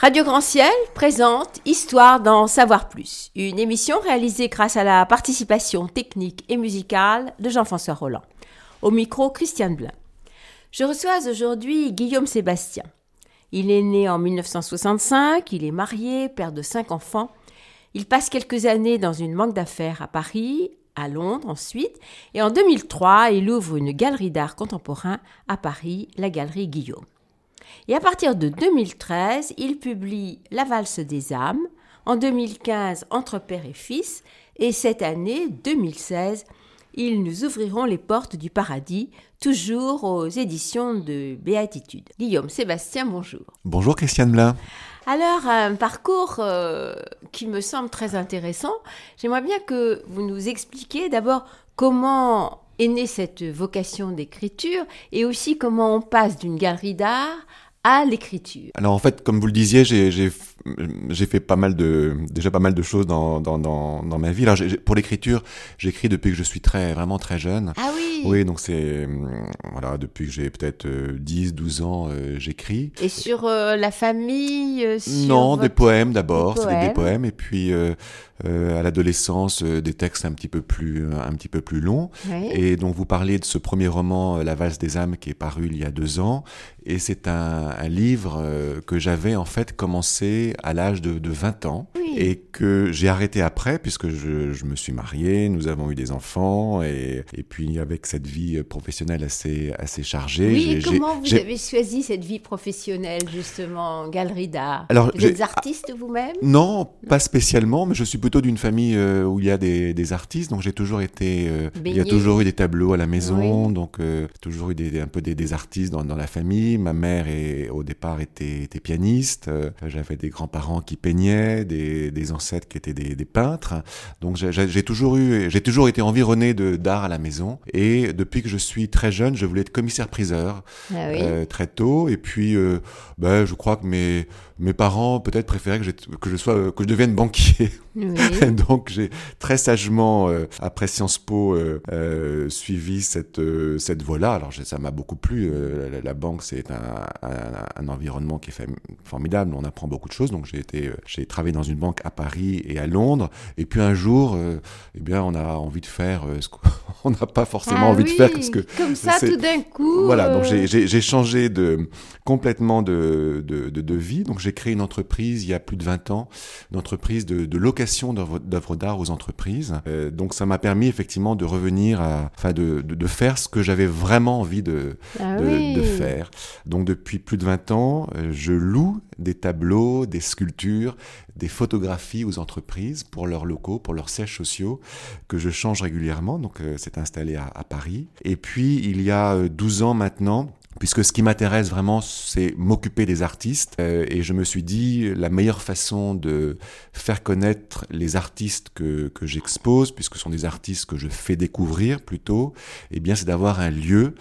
Radio Grand Ciel présente Histoire d'en savoir plus, une émission réalisée grâce à la participation technique et musicale de Jean-François Roland. Au micro, Christiane Blin. Je reçois aujourd'hui Guillaume Sébastien. Il est né en 1965, il est marié, père de 5 enfants. Il passe quelques années dans une banque d'affaires à Paris, à Londres ensuite, et en 2003, il ouvre une galerie d'art contemporain à Paris, la Galerie Guillaume. Et à partir de 2013, il publie La valse des âmes, en 2015 Entre père et fils, et cette année, 2016, ils nous ouvriront les portes du paradis, toujours aux éditions de Béatitude. Guillaume Sébastien, bonjour. Bonjour Christiane Blin. Alors, un parcours qui me semble très intéressant. J'aimerais bien que vous nous expliquiez d'abord comment est née cette vocation d'écriture et aussi comment on passe d'une galerie d'art à l'écriture. Alors en fait, comme vous le disiez, j'ai fait pas mal de choses dans ma vie. Alors pour l'écriture, j'écris depuis que je suis vraiment très jeune. Ah oui. Oui, donc c'est voilà, depuis que j'ai peut-être 10-12 ans, j'écris. Et sur la famille Non, des poèmes d'abord, des c'est des poèmes et puis à l'adolescence des textes un petit peu plus longs. Oui. Et donc vous parlez de ce premier roman La valse des âmes qui est paru il y a 2 ans et c'est un livre que j'avais en fait commencé à l'âge de 20 ans. Oui. Et que j'ai arrêté après puisque je me suis marié, nous avons eu des enfants et puis avec cette vie professionnelle assez chargée. Oui, et comment vous avez choisi cette vie professionnelle justement, galerie d'art? Alors, vous êtes artiste vous-même? Non, pas spécialement, mais je suis plutôt d'une famille où il y a des artistes, donc j'ai toujours été, il y a toujours eu des tableaux à la maison, oui. Donc toujours eu un peu des artistes dans la famille. Ma mère au départ était pianiste, j'avais des grands-parents qui peignaient, des ancêtres qui étaient des peintres, donc j'ai toujours été environné d'art à la maison, et depuis que je suis très jeune, je voulais être commissaire-priseur très tôt, et puis je crois que mes parents peut-être préféraient que je devienne banquier. Oui. Donc j'ai très sagement après Sciences Po suivi cette voie-là. Alors ça m'a beaucoup plu. La banque, c'est un environnement qui est formidable. On apprend beaucoup de choses. Donc j'ai travaillé dans une banque à Paris et à Londres. Et puis un jour, on a envie de faire ce qu'on n'a pas forcément envie de faire, parce que comme ça tout d'un coup. Voilà. Donc j'ai changé complètement de vie. Donc j'ai créé une entreprise il y a plus de 20 ans, une entreprise de location d'œuvres d'art aux entreprises. Donc ça m'a permis effectivement de revenir de faire ce que j'avais vraiment envie de faire. Donc depuis plus de 20 ans, je loue des tableaux, des sculptures, des photographies aux entreprises pour leurs locaux, pour leurs sièges sociaux, que je change régulièrement. Donc c'est installé à Paris. Et puis il y a 12 ans maintenant, puisque ce qui m'intéresse vraiment, c'est m'occuper des artistes. Et je me suis dit, la meilleure façon de faire connaître les artistes que j'expose, puisque ce sont des artistes que je fais découvrir plutôt, eh bien, c'est d'avoir un lieu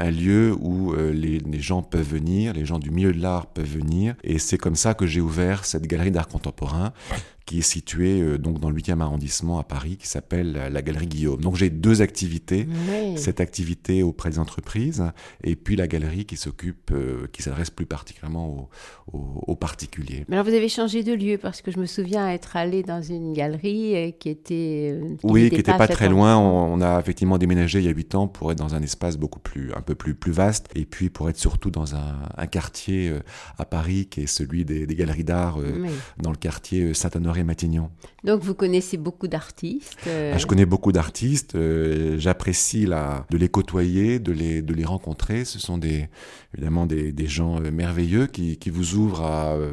où les gens peuvent venir, les gens du milieu de l'art peuvent venir. Et c'est comme ça que j'ai ouvert cette galerie d'art contemporain, qui est située donc dans le 8e arrondissement à Paris, qui s'appelle la Galerie Guillaume. Donc j'ai 2 activités, cette activité auprès des entreprises, et puis la galerie qui s'adresse plus particulièrement aux particuliers. Mais alors vous avez changé de lieu, parce que je me souviens être allé dans une galerie qui était... qui n'était pas très loin. On a effectivement déménagé il y a 8 ans pour être dans un espace un peu plus vaste, et puis pour être surtout dans un quartier à Paris qui est celui des galeries d'art, dans le quartier Saint-Honoré et Matignon. Donc vous connaissez beaucoup d'artistes. Je connais beaucoup d'artistes, j'apprécie de les côtoyer, de les rencontrer. Ce sont évidemment des gens merveilleux qui vous ouvrent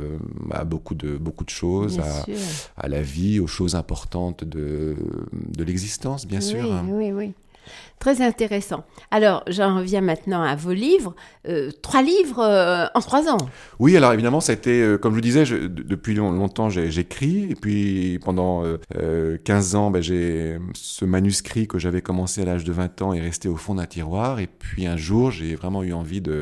à beaucoup de choses, à la vie, aux choses importantes de l'existence, bien sûr. Oui. Très intéressant. Alors, j'en reviens maintenant à vos livres. 3 livres en 3 ans. Oui, alors évidemment, ça a été, comme je vous disais, depuis longtemps, j'écris. Et puis, pendant 15 ans, j'ai ce manuscrit que j'avais commencé à l'âge de 20 ans est resté au fond d'un tiroir. Et puis, un jour, j'ai vraiment eu envie de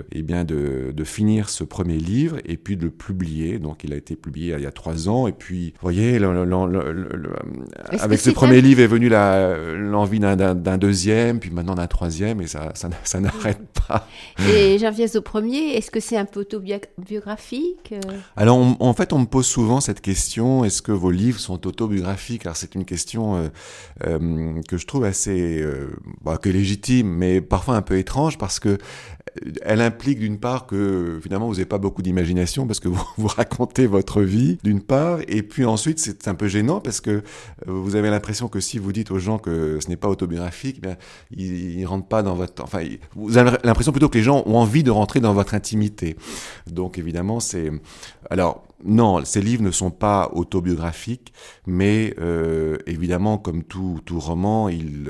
finir ce premier livre et puis de le publier. Donc, il a été publié il y a 3 ans. Et puis, vous voyez, avec ce premier livre est venue l'envie d'un deuxième. deuxième, puis maintenant d'un troisième, et ça n'arrête pas. Et j'en viens au premier, est-ce que c'est un peu autobiographique? Alors, en fait, on me pose souvent cette question, est-ce que vos livres sont autobiographiques? Alors, c'est une question que je trouve assez que légitime, mais parfois un peu étrange, parce que elle implique d'une part que finalement vous n'avez pas beaucoup d'imagination parce que vous racontez votre vie d'une part, et puis ensuite c'est un peu gênant parce que vous avez l'impression que si vous dites aux gens que ce n'est pas autobiographique, bien ils rentrent pas dans votre, enfin vous avez l'impression plutôt que les gens ont envie de rentrer dans votre intimité. Donc évidemment c'est, alors non, ces livres ne sont pas autobiographiques, mais évidemment comme tout roman, ils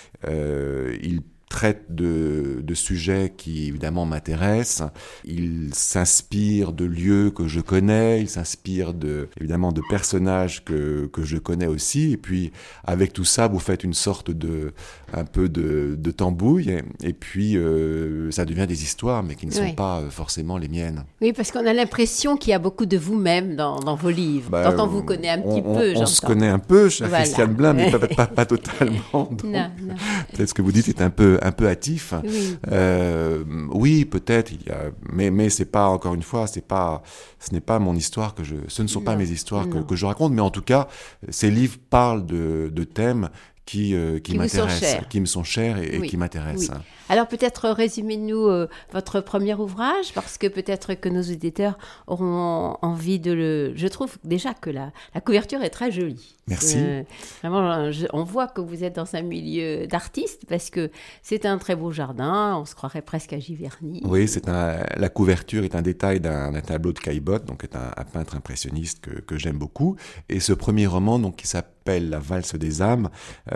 traite de sujets qui évidemment m'intéressent. Il s'inspire de lieux que je connais, il s'inspire évidemment de personnages que je connais aussi. Et puis avec tout ça, vous faites une sorte un peu de tambouille. Et puis ça devient des histoires, mais qui ne sont pas forcément les miennes. Oui, parce qu'on a l'impression qu'il y a beaucoup de vous-même dans vos livres. Quand on vous connaît un petit peu, j'entends. On se connaît un peu, chère Christiane Blin, mais pas totalement. Donc, non. Peut-être ce que vous dites est un peu hâtif. Oui, oui peut-être. Mais c'est pas, encore une fois, ce n'est pas mon histoire ce ne sont pas mes histoires que je raconte. Mais en tout cas, ces livres parlent de thèmes qui m'intéressent, qui me sont chers et qui m'intéressent. Oui. Alors peut-être résumez-nous votre premier ouvrage, parce que peut-être que nos auditeurs auront envie de le... Je trouve déjà que la couverture est très jolie. Merci. Vraiment, on voit que vous êtes dans un milieu d'artistes, parce que c'est un très beau jardin, on se croirait presque à Giverny. Oui, la couverture est un détail d'un tableau de Caillebotte, donc est un peintre impressionniste que j'aime beaucoup. Et ce premier roman, donc, qui s'appelle La valse des âmes,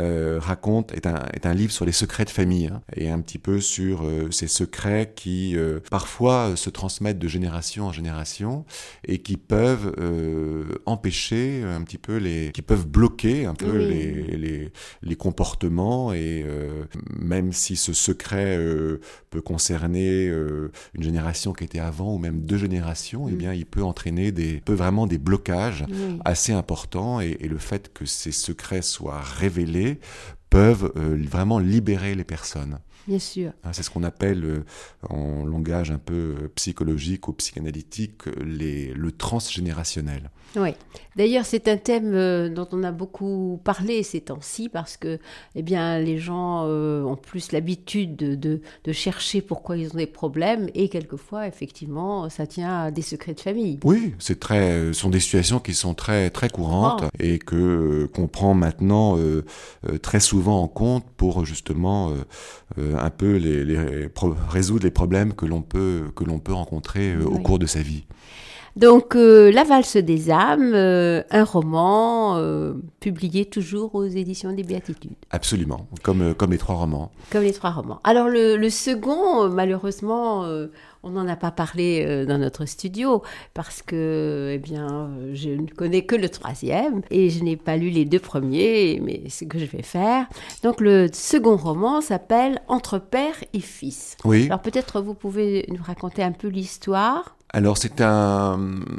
est un livre sur les secrets de famille, hein, et un petit peu sur ces secrets qui parfois se transmettent de génération en génération et qui peuvent empêcher un petit peu qui peuvent bloquer un peu les comportements, et même si ce secret peut concerner une génération qui était avant ou même deux générations, eh bien il peut entraîner vraiment des blocages assez importants, et le fait que ces secrets soient révélés peuvent vraiment libérer les personnes. Bien sûr. C'est ce qu'on appelle, en langage un peu psychologique ou psychanalytique, le transgénérationnel. Oui. D'ailleurs, c'est un thème dont on a beaucoup parlé ces temps-ci, parce que les gens ont plus l'habitude de chercher pourquoi ils ont des problèmes, et quelquefois, effectivement, ça tient à des secrets de famille. Oui, ce sont des situations qui sont très, très courantes et qu'on prend maintenant très souvent en compte pour justement un peu résoudre les problèmes que l'on peut rencontrer au cours de sa vie. Donc, La valse des âmes, un roman publié toujours aux éditions des Béatitudes. Absolument, comme les trois romans. Comme les trois romans. Alors, le second, malheureusement, on n'en a pas parlé dans notre studio, parce que, je ne connais que le troisième, et je n'ai pas lu les deux premiers, mais c'est ce que je vais faire. Donc, le second roman s'appelle Entre père et fils. Oui. Alors, peut-être vous pouvez nous raconter un peu l'histoire. Alors c'est un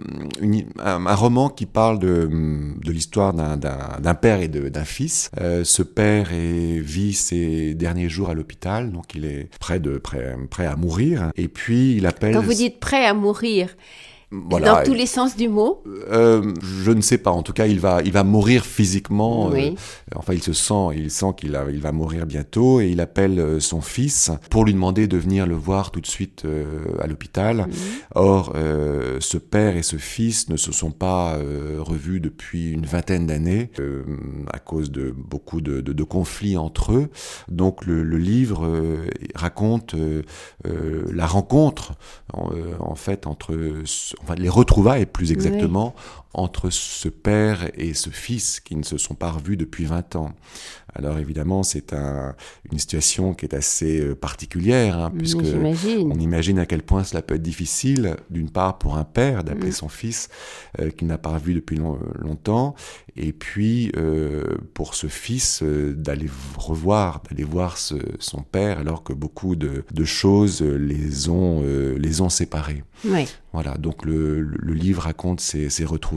roman qui parle de l'histoire d'un père et d'un fils. Ce père vit ses derniers jours à l'hôpital, donc il est prêt à mourir. Et puis il appelle... Quand vous dites prêt à mourir, voilà, dans tous les sens du mot? Je ne sais pas. En tout cas, il va mourir physiquement. Oui. Il sent qu'il va mourir bientôt, et il appelle son fils pour lui demander de venir le voir tout de suite à l'hôpital. Or, ce père et ce fils ne se sont pas revus depuis une vingtaine d'années à cause de beaucoup de conflits entre eux. Donc, le livre raconte la rencontre en fait les retrouvailles plus exactement, entre ce père et ce fils qui ne se sont pas revus depuis 20 ans. Alors évidemment, c'est une situation qui est assez particulière, hein, puisque on imagine à quel point cela peut être difficile, d'une part pour un père d'appeler son fils qu'il n'a pas revu depuis longtemps, et puis pour ce fils d'aller voir son père, alors que beaucoup de choses les ont séparés. Oui. Voilà, donc le livre raconte ces retrouvailles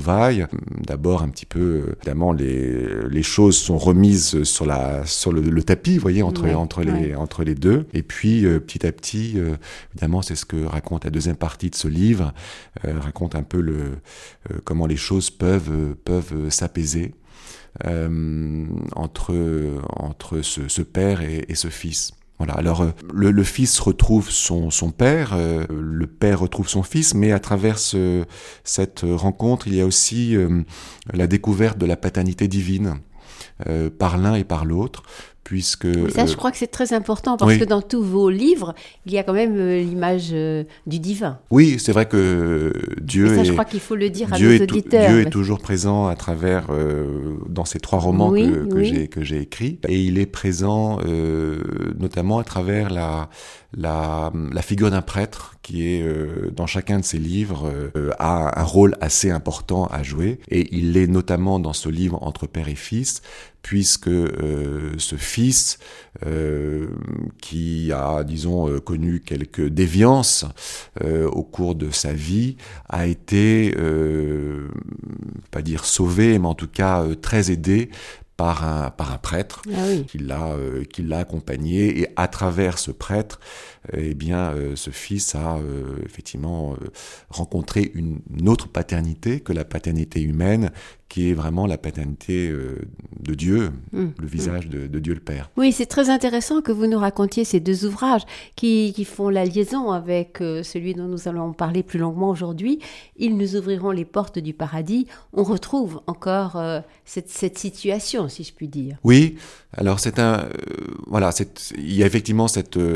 retrouvailles. D'abord un petit peu, évidemment, les choses sont remises sur le tapis, vous voyez, entre les deux. Et puis petit à petit, évidemment, c'est ce que raconte la deuxième partie de ce livre, raconte un peu comment les choses peuvent s'apaiser entre ce père et ce fils. Voilà. Alors le fils retrouve son père, le père retrouve son fils, mais à travers cette rencontre, il y a aussi la découverte de la paternité divine par l'un et par l'autre. Puisque oui, ça, je crois que c'est très important parce que dans tous vos livres, il y a quand même l'image du divin. Oui, c'est vrai que Dieu je crois qu'il faut le dire à nos auditeurs. Dieu est toujours présent à travers dans ces 3 romans que j'ai écrits, et il est présent notamment à travers la figure d'un prêtre qui est dans chacun de ses livres a un rôle assez important à jouer, et il l'est notamment dans ce livre Entre père et fils, puisque ce fils qui a, disons, connu quelques déviances au cours de sa vie, a été, pas dire sauvé, mais en tout cas très aidé par un prêtre qui l'a accompagné, et à travers ce prêtre, ce fils a effectivement rencontré une autre paternité que la paternité humaine, qui est vraiment la paternité de Dieu, le visage de Dieu le Père. Oui, c'est très intéressant que vous nous racontiez ces 2 ouvrages qui font la liaison avec celui dont nous allons parler plus longuement aujourd'hui. Ils nous ouvriront les portes du paradis. On retrouve encore cette situation, si je puis dire. Oui, alors il y a effectivement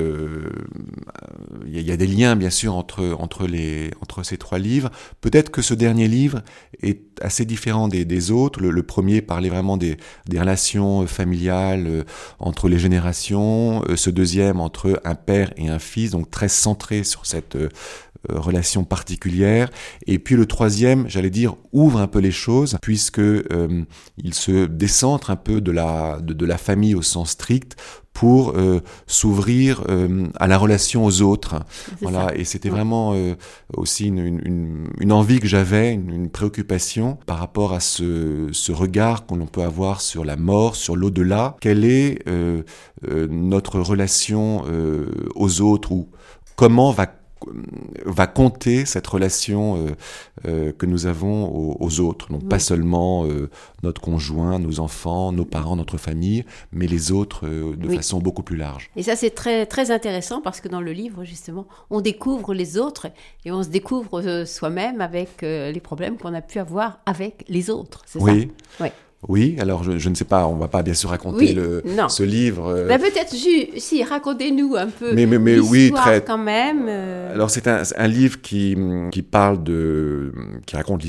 il y a des liens bien sûr entre ces 3 livres. Peut-être que ce dernier livre est assez différent des autres. Le premier parlait vraiment des relations familiales entre les générations. Ce deuxième entre un père et un fils, donc très centré sur cette relation particulière. Et puis le troisième, j'allais dire, ouvre un peu les choses, puisque il se décentre un peu de la famille au sens strict pour s'ouvrir à la relation aux autres. Voilà. Ça. Et c'était vraiment aussi une envie que j'avais, une préoccupation par rapport à ce regard qu'on peut avoir sur la mort, sur l'au-delà. Quelle est notre relation aux autres, ou comment va compter cette relation que nous avons aux autres. Donc pas seulement notre conjoint, nos enfants, nos parents, notre famille, mais les autres de façon beaucoup plus large. Et ça, c'est très, très intéressant parce que dans le livre, justement, on découvre les autres et on se découvre soi-même avec les problèmes qu'on a pu avoir avec les autres. C'est ça? Oui. Oui, alors je ne sais pas, on ne va pas bien sûr raconter ce livre. Peut-être, si, racontez-nous un peu l'histoire quand même. Alors c'est un livre qui parle qui raconte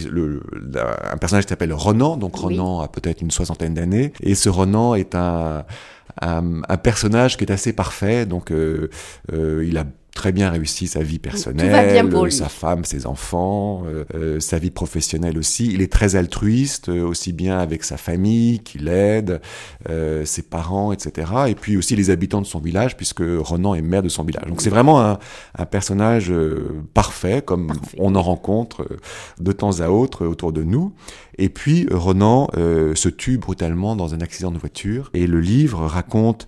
un personnage qui s'appelle Ronan. Donc Ronan a peut-être une 60aine d'années, et ce Ronan est un personnage qui est assez parfait. Donc il a très bien réussi sa vie personnelle, sa femme, ses enfants, sa vie professionnelle aussi. Il est très altruiste, aussi bien avec sa famille qu'il aide, ses parents, etc. Et puis aussi les habitants de son village, puisque Ronan est maire de son village. Donc c'est vraiment un personnage parfait, comme on en rencontre de temps à autre autour de nous. Et puis Ronan se tue brutalement dans un accident de voiture. Et le livre raconte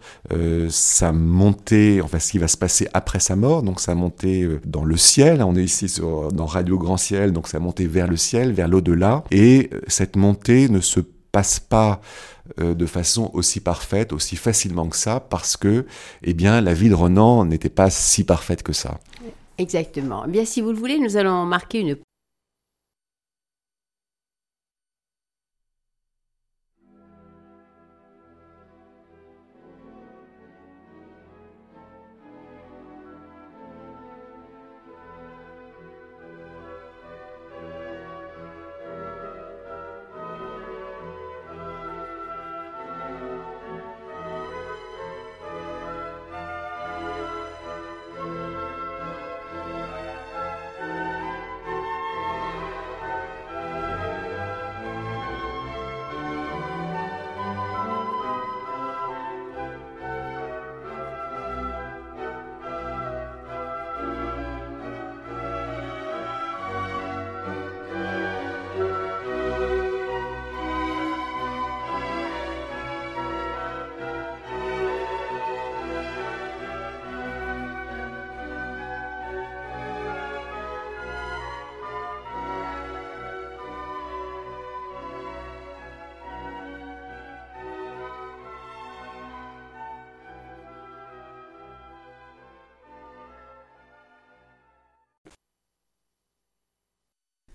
sa montée, enfin ce qui va se passer après sa mort, donc sa montée dans le ciel. On est ici dans Radio Grand Ciel, donc sa montée vers le ciel, vers l'au-delà. Et cette montée ne se passe pas de façon aussi parfaite, aussi facilement que ça, parce que la vie de Ronan n'était pas si parfaite que ça. Exactement. Bien, si vous le voulez, nous allons marquer une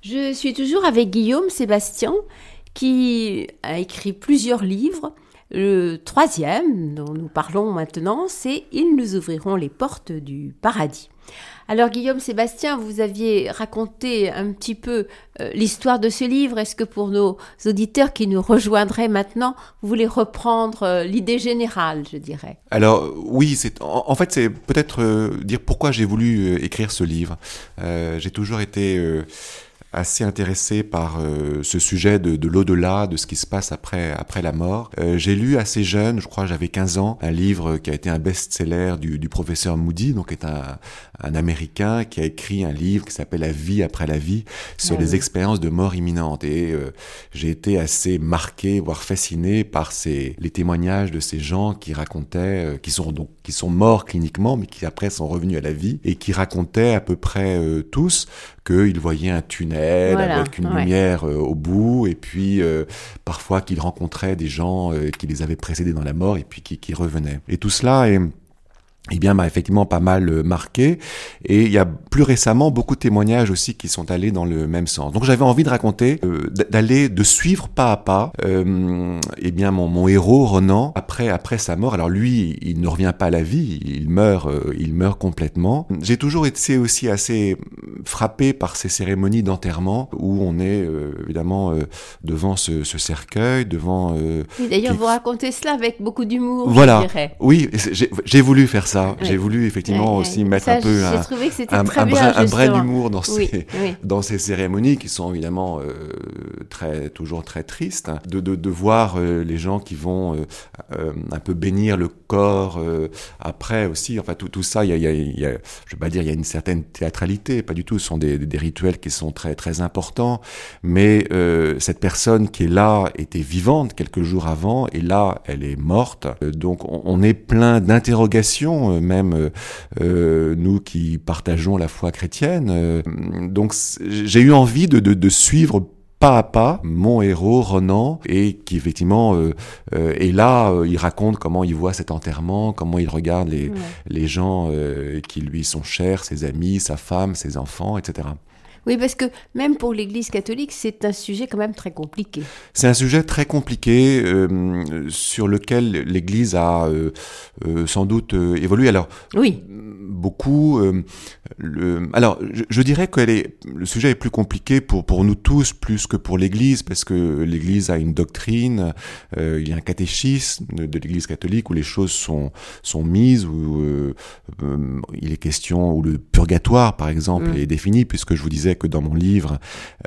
Je suis toujours avec Guillaume Sébastien, qui a écrit plusieurs livres. Le troisième, dont nous parlons maintenant, c'est « Ils nous ouvriront les portes du paradis ». Alors Guillaume Sébastien, vous aviez raconté un petit peu l'histoire de ce livre. Est-ce que pour nos auditeurs qui nous rejoindraient maintenant, vous voulez reprendre l'idée générale, je dirais? Alors oui, en fait c'est peut-être dire pourquoi j'ai voulu écrire ce livre. J'ai toujours été assez intéressé par ce sujet de l'au-delà, de ce qui se passe après la mort. J'ai lu assez jeune, je crois que j'avais 15 ans, un livre qui a été un best-seller du professeur Moody, donc est un Américain qui a écrit un livre qui s'appelle La vie après la vie, sur les expériences de mort imminente. Et j'ai été assez marqué, voire fasciné par les témoignages de ces gens qui racontaient, qui sont morts cliniquement, mais qui après sont revenus à la vie, et qui racontaient à peu près tous qu'ils voyaient un tunnel avec une lumière au bout, et puis parfois qu'ils rencontraient des gens qui les avaient précédés dans la mort, et puis qui revenaient. Et tout cela m'a effectivement pas mal marqué. Et il y a plus récemment beaucoup de témoignages aussi qui sont allés dans le même sens. Donc j'avais envie de raconter, de suivre pas à pas, mon héros Renan après sa mort. Alors lui, il ne revient pas à la vie, il meurt complètement. J'ai toujours été aussi assez frappé par ces cérémonies d'enterrement où on est évidemment devant ce cercueil, devant. Et d'ailleurs, vous racontez cela avec beaucoup d'humour. Voilà. Je dirais. Oui, j'ai voulu faire ça. J'ai voulu effectivement aussi mettre ça, un peu un brin d'humour dans ces cérémonies qui sont évidemment toujours très tristes. De voir les gens qui vont un peu bénir le corps après aussi. Enfin tout ça, je vais pas dire il y a une certaine théâtralité, pas du tout. Ce sont des rituels qui sont très très importants. Mais cette personne qui est là était vivante quelques jours avant et là elle est morte. Donc on est plein d'interrogations. Même nous qui partageons la foi chrétienne. Donc j'ai eu envie de suivre pas à pas mon héros Renan, et qui effectivement est là, il raconte comment il voit cet enterrement, comment il regarde les gens qui lui sont chers, ses amis, sa femme, ses enfants, etc. Oui, parce que même pour l'Église catholique, c'est un sujet quand même très compliqué. C'est un sujet très compliqué sur lequel l'Église a sans doute évolué. Alors, oui. Beaucoup. Alors, je dirais que le sujet est plus compliqué pour nous tous plus que pour l'Église, parce que l'Église a une doctrine, il y a un catéchisme de l'Église catholique où les choses sont mises, où il est question, où le purgatoire, par exemple, est défini, puisque je vous disais que dans mon livre,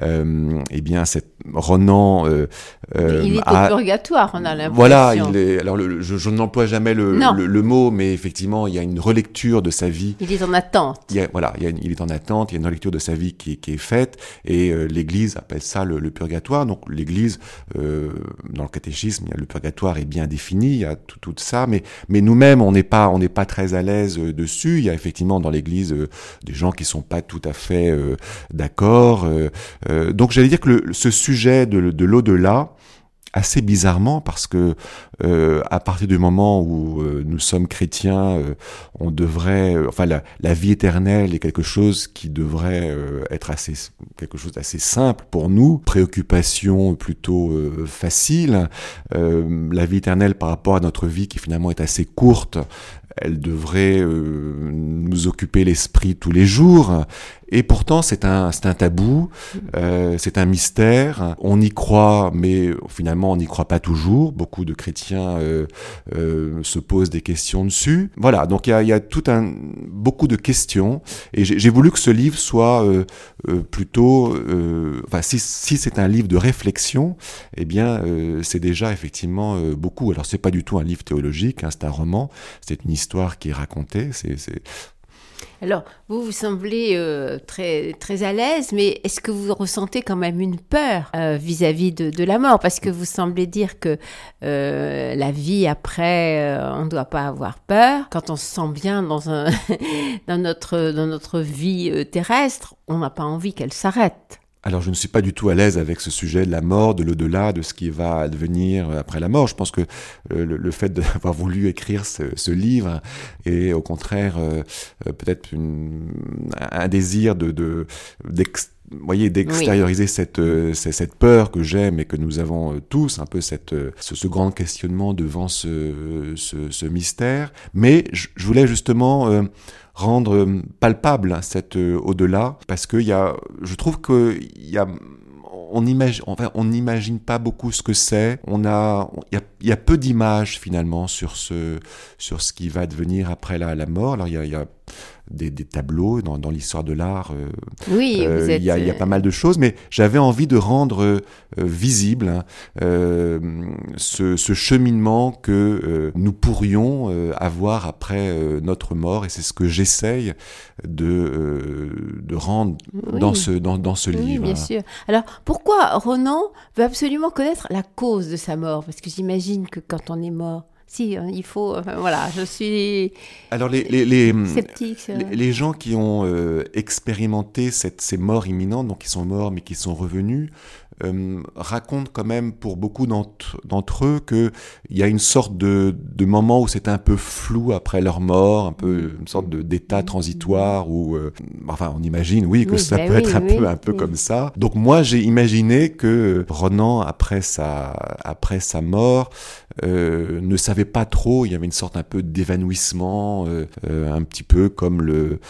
Renan il est au purgatoire, on a l'impression. Voilà, alors je n'emploie jamais le mot, mais effectivement, il y a une relecture de sa vie. Il est en attente. Il est en attente, il y a une relecture de sa vie qui est faite, et l'Église appelle ça le purgatoire. Donc l'Église, dans le catéchisme, le purgatoire est bien défini, il y a tout ça, mais nous-mêmes, on n'est pas très à l'aise dessus. Il y a effectivement dans l'Église des gens qui sont pas tout à fait d'accord. Donc j'allais dire que ce sujet de l'au-delà, assez bizarrement, parce que à partir du moment où nous sommes chrétiens, on devrait, la vie éternelle est quelque chose qui devrait être quelque chose d'assez simple pour nous, préoccupation plutôt facile. La vie éternelle par rapport à notre vie qui finalement est assez courte, elle devrait nous occuper l'esprit tous les jours. Et pourtant, c'est un tabou, c'est un mystère. On y croit, mais finalement, on n'y croit pas toujours. Beaucoup de chrétiens se posent des questions dessus. Voilà, donc il y a beaucoup de questions. Et j'ai voulu que ce livre soit plutôt... si c'est un livre de réflexion, eh bien, c'est déjà effectivement beaucoup. Alors, c'est pas du tout un livre théologique, c'est un roman. C'est une histoire qui est racontée. Alors, vous semblez très, très à l'aise, mais est-ce que vous ressentez quand même une peur vis-à-vis de la mort? Parce que vous semblez dire que la vie après, on ne doit pas avoir peur. Quand on se sent bien dans notre vie terrestre, on n'a pas envie qu'elle s'arrête. Alors, je ne suis pas du tout à l'aise avec ce sujet de la mort, de l'au-delà, de ce qui va advenir après la mort. Je pense que le fait d'avoir voulu écrire ce livre est au contraire peut-être un désir vous voyez, d'extérioriser cette peur que j'aime et que nous avons tous, un peu ce grand questionnement devant ce mystère. Mais je voulais justement rendre palpable cet au-delà, parce que je trouve qu'il y a on n'imagine pas beaucoup ce que c'est. Il y a peu d'images finalement sur ce qui va devenir après la mort. Alors il y a des tableaux dans l'histoire de l'art. Oui, il y a pas mal de choses, mais j'avais envie de rendre visible ce cheminement que nous pourrions avoir après notre mort, et c'est ce que j'essaye de rendre dans ce livre. Oui, bien sûr. Alors, pourquoi Renan veut absolument connaître la cause de sa mort? Parce que j'imagine que quand on est mort, si, il faut... voilà, je suis alors sceptique. Les gens qui ont expérimenté ces morts imminentes, donc qui sont morts mais qui sont revenus, racontent quand même pour beaucoup d'entre eux qu'il y a une sorte de moment où c'est un peu flou après leur mort, un peu une sorte d'état transitoire où, enfin, on imagine, que ça peut être un peu comme ça. Donc moi, j'ai imaginé que Renan, après sa mort, ne savait pas trop, il y avait une sorte un peu d'évanouissement, un petit peu comme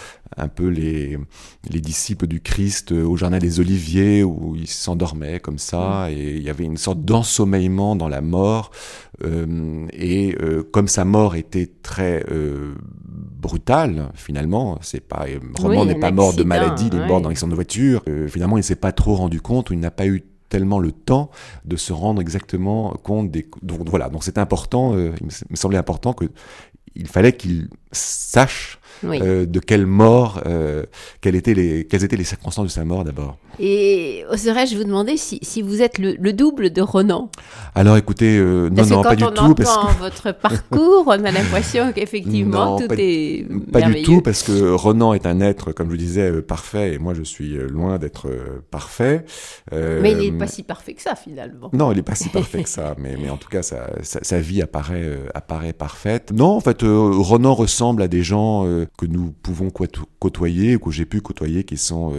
les disciples du Christ au jardin des Oliviers, où ils s'endormaient comme ça, et il y avait une sorte d'ensommeillement dans la mort, et comme sa mort était très brutale, finalement, Renan n'est pas mort de maladie, il est mort dans l'accident de voiture, finalement il ne s'est pas trop rendu compte, ou il n'a pas eu tellement le temps de se rendre exactement compte donc voilà, donc c'était important, il me semblait important il fallait qu'il sache de quelle mort, quelles étaient les circonstances de sa mort d'abord. Et oserais-je vous demander si vous êtes le double de Renan? Alors écoutez, non, pas du tout. Quand on entend votre parcours, on a l'impression qu'effectivement tout est pas merveilleux. Du tout, parce que Renan est un être, comme je le disais, parfait, et moi je suis loin d'être parfait. Mais il n'est pas si parfait que ça, finalement. Non, il n'est pas si parfait que ça, mais en tout cas, sa vie apparaît parfaite. Non, en fait, Renan ressemble à des gens que nous pouvons côtoyer, ou que j'ai pu côtoyer, qui sont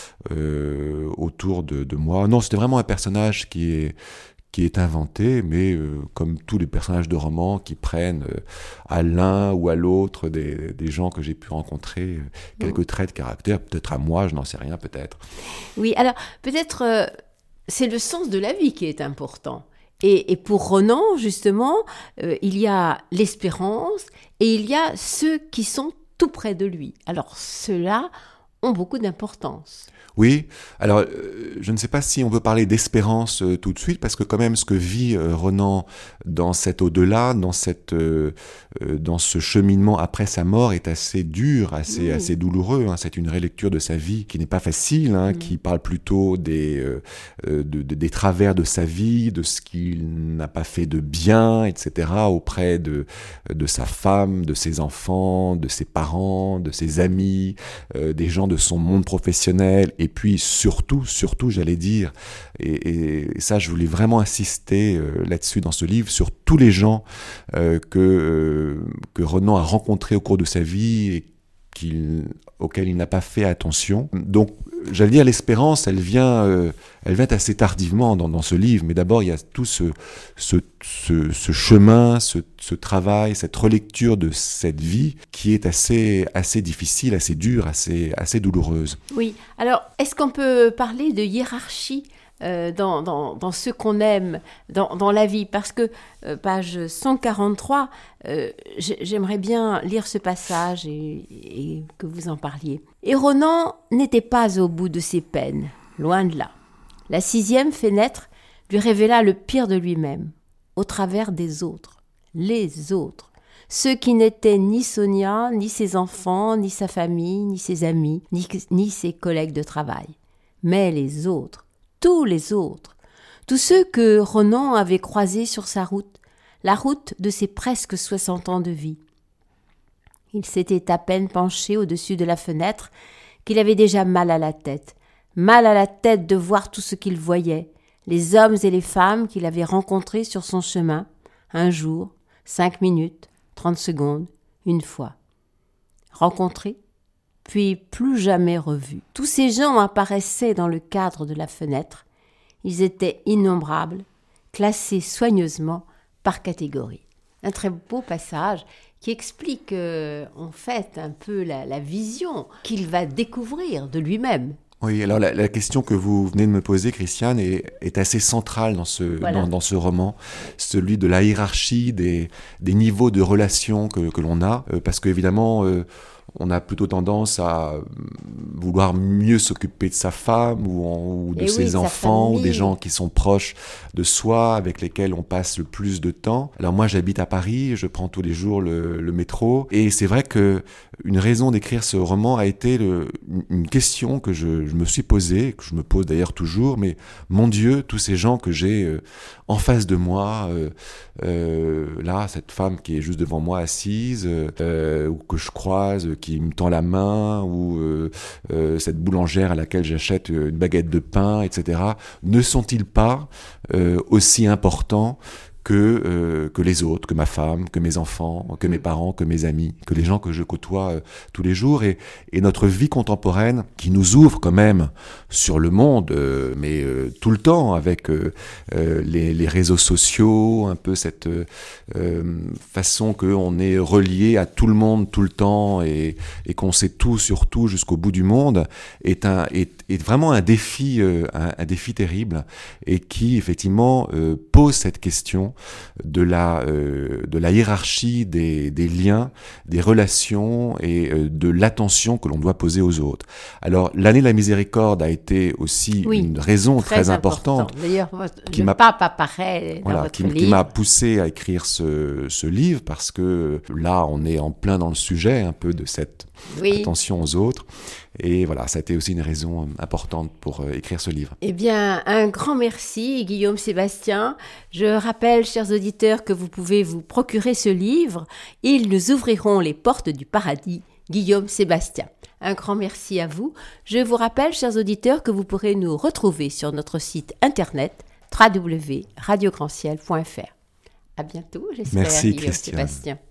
autour de moi. Non, c'était vraiment un personnage qui est inventé, mais comme tous les personnages de romans qui prennent à l'un ou à l'autre des gens que j'ai pu rencontrer, quelques traits de caractère, peut-être à moi, je n'en sais rien, peut-être. Oui, alors peut-être c'est le sens de la vie qui est important. Et pour Renan, justement, il y a l'espérance et il y a ceux qui sont tout près de lui. Alors ceux-là ont beaucoup d'importance. Oui, alors je ne sais pas si on peut parler d'espérance tout de suite, parce que quand même ce que vit Renan dans cet au-delà, dans ce cheminement après sa mort est assez dur, assez douloureux. Hein. C'est une rélecture de sa vie qui n'est pas facile, qui parle plutôt des travers de sa vie, de ce qu'il n'a pas fait de bien, etc. auprès de sa femme, de ses enfants, de ses parents, de ses amis, des gens de son monde professionnel. Et puis surtout, j'allais dire, et ça je voulais vraiment insister là-dessus dans ce livre, sur tous les gens que Renan a rencontrés au cours de sa vie et auxquels il n'a pas fait attention. Donc j'allais dire, l'espérance, elle vient assez tardivement dans ce livre, mais d'abord il y a tout ce chemin, ce travail, cette relecture de cette vie qui est assez difficile, assez dure, assez douloureuse. Oui, alors est-ce qu'on peut parler de hiérarchie dans ce qu'on aime dans la vie? Parce que page 143, j'aimerais bien lire ce passage et que vous en parliez. Et Renan n'était pas au bout de ses peines, loin de là. La 6e fenêtre lui révéla le pire de lui-même, au travers des autres, les autres, ceux qui n'étaient ni Sonia, ni ses enfants, ni sa famille, ni ses amis, ni ses collègues de travail, mais les autres, tous les autres, tous ceux que Renan avait croisés sur sa route, la route de ses presque 60 ans de vie. Il s'était à peine penché au-dessus de la fenêtre qu'il avait déjà mal à la tête de voir tout ce qu'il voyait, les hommes et les femmes qu'il avait rencontrés sur son chemin, un jour, 5 minutes, 30 secondes, une fois. Rencontrés, puis plus jamais revus. Tous ces gens apparaissaient dans le cadre de la fenêtre. Ils étaient innombrables, classés soigneusement par catégorie. Un très beau passage qui explique en fait un peu la vision qu'il va découvrir de lui-même. Oui, alors la question que vous venez de me poser, Christiane, est assez centrale dans ce roman, celui de la hiérarchie des niveaux de relations que l'on a, parce qu'évidemment, on a plutôt tendance à vouloir mieux s'occuper de sa femme ou de ses enfants ou des gens qui sont proches de soi, avec lesquels on passe le plus de temps. Alors moi, j'habite à Paris, je prends tous les jours le métro, et c'est vrai que une raison d'écrire ce roman a été une question que je me suis posée, que je me pose d'ailleurs toujours, mais mon Dieu, tous ces gens que j'ai en face de moi, là, cette femme qui est juste devant moi assise, ou que je croise, qui me tend la main, ou cette boulangère à laquelle j'achète une baguette de pain, etc. Ne sont-ils pas aussi importants que les autres, que ma femme, que mes enfants, que mes parents, que mes amis, que les gens que je côtoie tous les jours, et notre vie contemporaine qui nous ouvre quand même sur le monde, mais tout le temps avec les réseaux sociaux, un peu cette façon qu'on est relié à tout le monde tout le temps et qu'on sait tout sur tout jusqu'au bout du monde, est vraiment un défi terrible, et qui effectivement pose cette question de la hiérarchie des liens, des relations et de l'attention que l'on doit poser aux autres. Alors, l'année de la miséricorde a été aussi une raison très importante. D'ailleurs, le pape apparaît dans votre livre. Qui m'a poussé à écrire ce livre, parce que là, on est en plein dans le sujet un peu de cette attention aux autres. Et voilà, ça a été aussi une raison importante pour écrire ce livre. Eh bien, un grand merci, Guillaume Sébastien. Je rappelle, chers auditeurs, que vous pouvez vous procurer ce livre. Ils nous ouvriront les portes du paradis, Guillaume Sébastien. Un grand merci à vous. Je vous rappelle, chers auditeurs, que vous pourrez nous retrouver sur notre site internet www.radiograndciel.fr. À bientôt, j'espère, merci, Guillaume Sébastien.